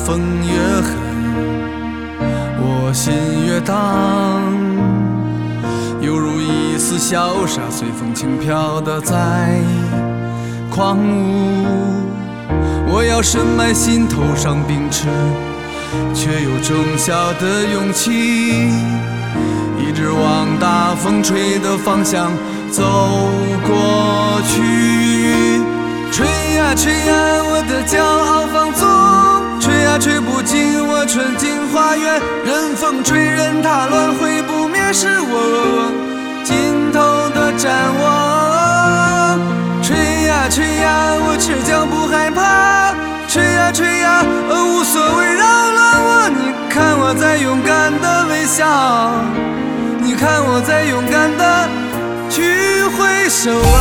风越狠，我心越荡，犹如一丝潇洒，随风轻飘的在狂舞。我要深埋心头上秉持，却又种下的勇气，一直往大风吹的方向走过去。吹呀吹呀，我的骄傲放纵，吹呀吹不进我纯净花园，任风吹任它乱，会不灭是我尽头的展望。吹呀吹呀，我赤脚不害怕，吹呀吹呀，无所谓扰乱我。你看我在勇敢的微笑，你看我在勇敢的去挥手啊。